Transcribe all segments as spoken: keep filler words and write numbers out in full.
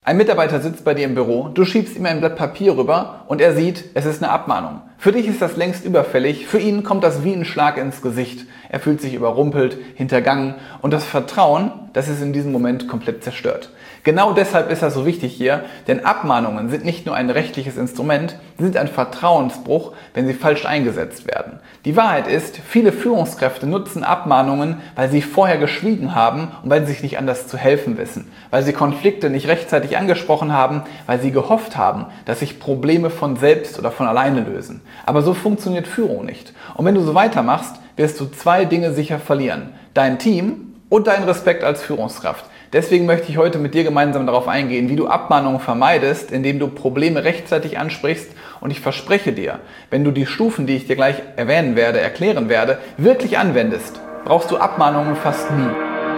Ein Mitarbeiter sitzt bei dir im Büro, du schiebst ihm ein Blatt Papier rüber und er sieht, es ist eine Abmahnung. Für dich ist das längst überfällig, für ihn kommt das wie ein Schlag ins Gesicht. Er fühlt sich überrumpelt, hintergangen und das Vertrauen, das ist in diesem Moment komplett zerstört. Genau deshalb ist das so wichtig hier, denn Abmahnungen sind nicht nur ein rechtliches Instrument, sie sind ein Vertrauensbruch, wenn sie falsch eingesetzt werden. Die Wahrheit ist, viele Führungskräfte nutzen Abmahnungen, weil sie vorher geschwiegen haben und weil sie sich nicht anders zu helfen wissen, weil sie Konflikte nicht rechtzeitig angesprochen haben, weil sie gehofft haben, dass sich Probleme von selbst oder von alleine lösen. Aber so funktioniert Führung nicht. Und wenn du so weitermachst, wirst du zwei Dinge sicher verlieren: dein Team und deinen Respekt als Führungskraft. Deswegen möchte ich heute mit dir gemeinsam darauf eingehen, wie du Abmahnungen vermeidest, indem du Probleme rechtzeitig ansprichst. Und ich verspreche dir, wenn du die Stufen, die ich dir gleich erwähnen werde, erklären werde, wirklich anwendest, brauchst du Abmahnungen fast nie.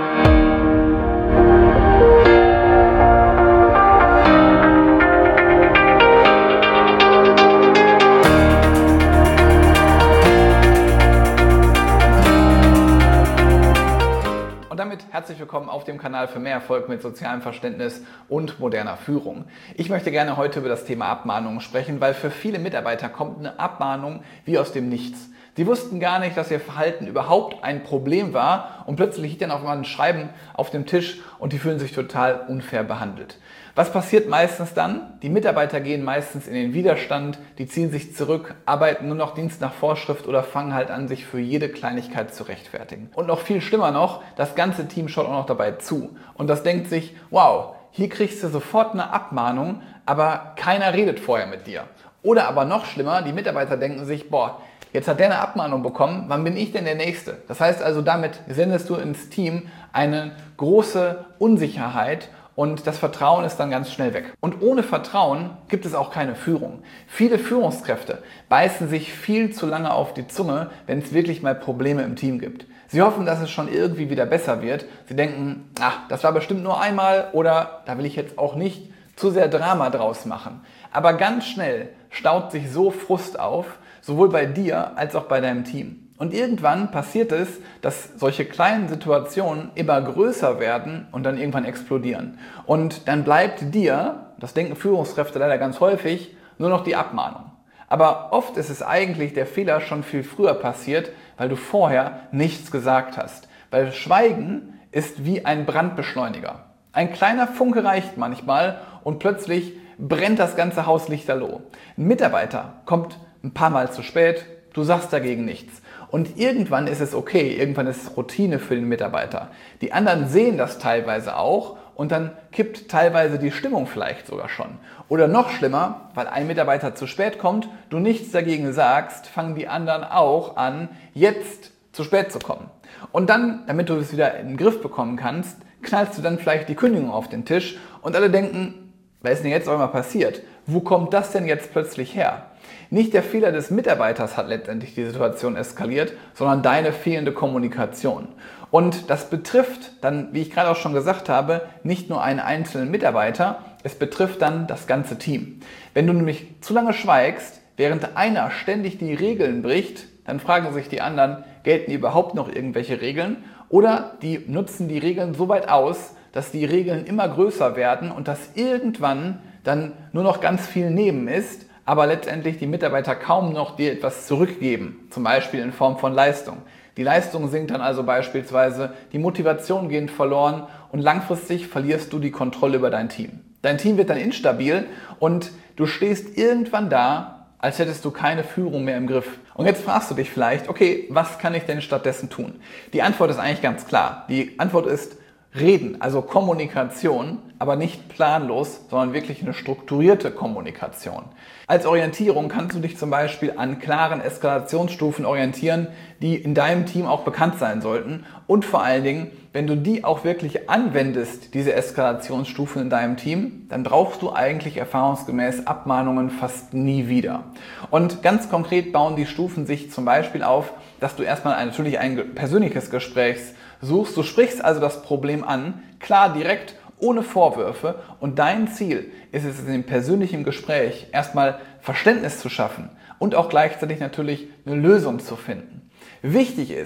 Und damit herzlich willkommen auf dem Kanal für mehr Erfolg mit sozialem Verständnis und moderner Führung. Ich möchte gerne heute über das Thema Abmahnungen sprechen, weil für viele Mitarbeiter kommt eine Abmahnung wie aus dem Nichts. Sie wussten gar nicht, dass ihr Verhalten überhaupt ein Problem war und plötzlich liegt dann auf einmal ein Schreiben auf dem Tisch und die fühlen sich total unfair behandelt. Was passiert meistens dann? Die Mitarbeiter gehen meistens in den Widerstand, die ziehen sich zurück, arbeiten nur noch Dienst nach Vorschrift oder fangen halt an, sich für jede Kleinigkeit zu rechtfertigen. Und noch viel schlimmer noch, das ganze Team schaut auch noch dabei zu und das denkt sich, wow, hier kriegst du sofort eine Abmahnung, aber keiner redet vorher mit dir. Oder aber noch schlimmer, die Mitarbeiter denken sich, boah, jetzt hat der eine Abmahnung bekommen, wann bin ich denn der Nächste? Das heißt also, damit sendest du ins Team eine große Unsicherheit und das Vertrauen ist dann ganz schnell weg. Und ohne Vertrauen gibt es auch keine Führung. Viele Führungskräfte beißen sich viel zu lange auf die Zunge, wenn es wirklich mal Probleme im Team gibt. Sie hoffen, dass es schon irgendwie wieder besser wird. Sie denken, ach, das war bestimmt nur einmal oder da will ich jetzt auch nicht zu sehr Drama draus machen. Aber ganz schnell staut sich so Frust auf, sowohl bei dir als auch bei deinem Team. Und irgendwann passiert es, dass solche kleinen Situationen immer größer werden und dann irgendwann explodieren. Und dann bleibt dir, das denken Führungskräfte leider ganz häufig, nur noch die Abmahnung. Aber oft ist es eigentlich der Fehler schon viel früher passiert, weil du vorher nichts gesagt hast. Weil Schweigen ist wie ein Brandbeschleuniger. Ein kleiner Funke reicht manchmal und plötzlich brennt das ganze Haus lichterloh. Ein Mitarbeiter kommt ein paar Mal zu spät, du sagst dagegen nichts. Und irgendwann ist es okay, irgendwann ist es Routine für den Mitarbeiter. Die anderen sehen das teilweise auch und dann kippt teilweise die Stimmung vielleicht sogar schon. Oder noch schlimmer, weil ein Mitarbeiter zu spät kommt, du nichts dagegen sagst, fangen die anderen auch an, jetzt zu spät zu kommen. Und dann, damit du es wieder in den Griff bekommen kannst, knallst du dann vielleicht die Kündigung auf den Tisch und alle denken, was ist denn jetzt auch mal passiert? Wo kommt das denn jetzt plötzlich her? Nicht der Fehler des Mitarbeiters hat letztendlich die Situation eskaliert, sondern deine fehlende Kommunikation. Und das betrifft dann, wie ich gerade auch schon gesagt habe, nicht nur einen einzelnen Mitarbeiter, es betrifft dann das ganze Team. Wenn du nämlich zu lange schweigst, während einer ständig die Regeln bricht, dann fragen sich die anderen, gelten überhaupt noch irgendwelche Regeln? Oder die nutzen die Regeln so weit aus, dass die Regeln immer größer werden und dass irgendwann dann nur noch ganz viel Neben ist, aber letztendlich die Mitarbeiter kaum noch dir etwas zurückgeben, zum Beispiel in Form von Leistung. Die Leistung sinkt dann also beispielsweise, die Motivation geht verloren und langfristig verlierst du die Kontrolle über dein Team. Dein Team wird dann instabil und du stehst irgendwann da, als hättest du keine Führung mehr im Griff. Und jetzt fragst du dich vielleicht, okay, was kann ich denn stattdessen tun? Die Antwort ist eigentlich ganz klar. Die Antwort ist Reden, also Kommunikation, aber nicht planlos, sondern wirklich eine strukturierte Kommunikation. Als Orientierung kannst du dich zum Beispiel an klaren Eskalationsstufen orientieren, die in deinem Team auch bekannt sein sollten. Und vor allen Dingen, wenn du die auch wirklich anwendest, diese Eskalationsstufen in deinem Team, dann brauchst du eigentlich erfahrungsgemäß Abmahnungen fast nie wieder. Und ganz konkret bauen die Stufen sich zum Beispiel auf, dass du erstmal ein, natürlich ein persönliches Gespräch suchst. Du sprichst also das Problem an, klar, direkt, ohne Vorwürfe, und dein Ziel ist es, in dem persönlichen Gespräch erstmal Verständnis zu schaffen und auch gleichzeitig natürlich eine Lösung zu finden. Wichtig ist,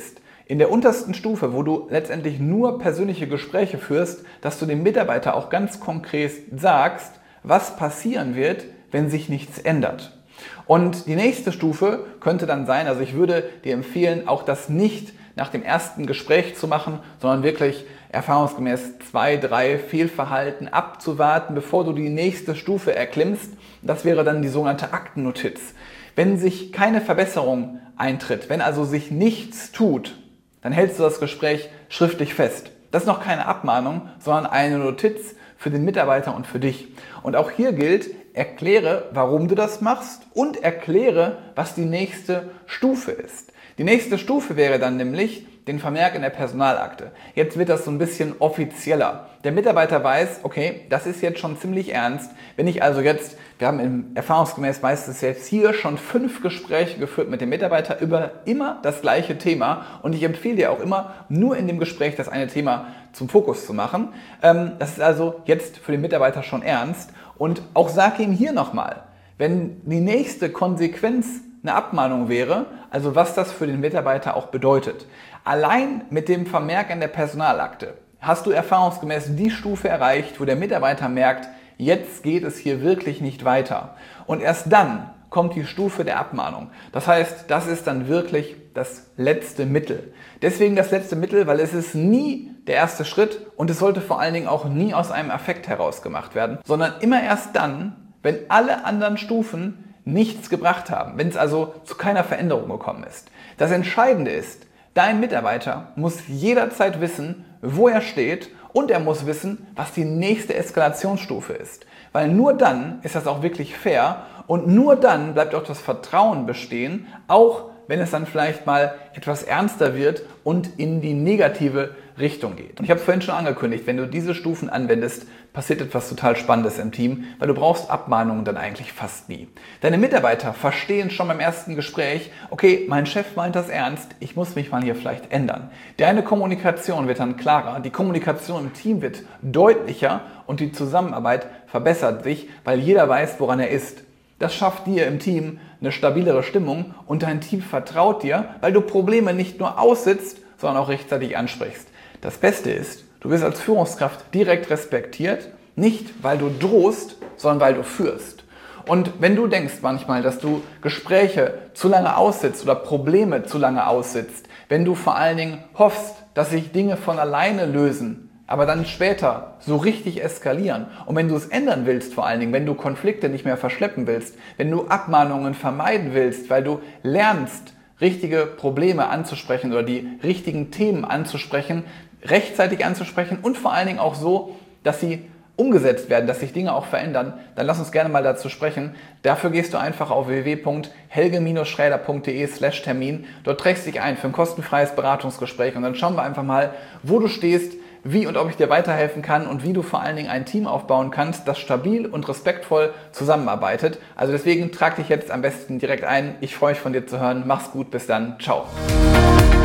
in der untersten Stufe, wo du letztendlich nur persönliche Gespräche führst, dass du dem Mitarbeiter auch ganz konkret sagst, was passieren wird, wenn sich nichts ändert. Und die nächste Stufe könnte dann sein, also ich würde dir empfehlen, auch das nicht nach dem ersten Gespräch zu machen, sondern wirklich erfahrungsgemäß zwei, drei Fehlverhalten abzuwarten, bevor du die nächste Stufe erklimmst. Das wäre dann die sogenannte Aktennotiz. Wenn sich keine Verbesserung eintritt, wenn also sich nichts tut, dann hältst du das Gespräch schriftlich fest. Das ist noch keine Abmahnung, sondern eine Notiz für den Mitarbeiter und für dich. Und auch hier gilt, erkläre, warum du das machst und erkläre, was die nächste Stufe ist. Die nächste Stufe wäre dann nämlich den Vermerk in der Personalakte. Jetzt wird das so ein bisschen offizieller. Der Mitarbeiter weiß, okay, das ist jetzt schon ziemlich ernst. Wenn ich also jetzt, wir haben im erfahrungsgemäß meistens jetzt hier schon fünf Gespräche geführt mit dem Mitarbeiter über immer das gleiche Thema und ich empfehle dir auch immer, nur in dem Gespräch das eine Thema zum Fokus zu machen. Das ist also jetzt für den Mitarbeiter schon ernst und auch sag ihm hier nochmal, wenn die nächste Konsequenz eine Abmahnung wäre, also was das für den Mitarbeiter auch bedeutet. Allein mit dem Vermerk in der Personalakte hast du erfahrungsgemäß die Stufe erreicht, wo der Mitarbeiter merkt, jetzt geht es hier wirklich nicht weiter. Und erst dann kommt die Stufe der Abmahnung. Das heißt, das ist dann wirklich das letzte Mittel. Deswegen das letzte Mittel, weil es ist nie der erste Schritt und es sollte vor allen Dingen auch nie aus einem Affekt heraus gemacht werden, sondern immer erst dann, wenn alle anderen Stufen nichts gebracht haben, wenn es also zu keiner Veränderung gekommen ist. Das Entscheidende ist, dein Mitarbeiter muss jederzeit wissen, wo er steht und er muss wissen, was die nächste Eskalationsstufe ist. Weil nur dann ist das auch wirklich fair und nur dann bleibt auch das Vertrauen bestehen, auch wenn es dann vielleicht mal etwas ernster wird und in die negative Richtung geht. Und ich habe es vorhin schon angekündigt, wenn du diese Stufen anwendest, passiert etwas total Spannendes im Team, weil du brauchst Abmahnungen dann eigentlich fast nie. Deine Mitarbeiter verstehen schon beim ersten Gespräch, okay, mein Chef meint das ernst, ich muss mich mal hier vielleicht ändern. Deine Kommunikation wird dann klarer, die Kommunikation im Team wird deutlicher und die Zusammenarbeit verbessert sich, weil jeder weiß, woran er ist. Das schafft dir im Team eine stabilere Stimmung und dein Team vertraut dir, weil du Probleme nicht nur aussitzt, sondern auch rechtzeitig ansprichst. Das Beste ist, du wirst als Führungskraft direkt respektiert, nicht weil du drohst, sondern weil du führst. Und wenn du denkst manchmal, dass du Gespräche zu lange aussitzt oder Probleme zu lange aussitzt, wenn du vor allen Dingen hoffst, dass sich Dinge von alleine lösen, aber dann später so richtig eskalieren. Und wenn du es ändern willst, vor allen Dingen, wenn du Konflikte nicht mehr verschleppen willst, wenn du Abmahnungen vermeiden willst, weil du lernst, richtige Probleme anzusprechen oder die richtigen Themen anzusprechen, rechtzeitig anzusprechen und vor allen Dingen auch so, dass sie umgesetzt werden, dass sich Dinge auch verändern, dann lass uns gerne mal dazu sprechen. Dafür gehst du einfach auf w w w punkt helge schräder punkt de slash Termin. Dort trägst du dich ein für ein kostenfreies Beratungsgespräch und dann schauen wir einfach mal, wo du stehst, wie und ob ich dir weiterhelfen kann und wie du vor allen Dingen ein Team aufbauen kannst, das stabil und respektvoll zusammenarbeitet. Also deswegen trag dich jetzt am besten direkt ein. Ich freue mich von dir zu hören. Mach's gut, bis dann. Ciao.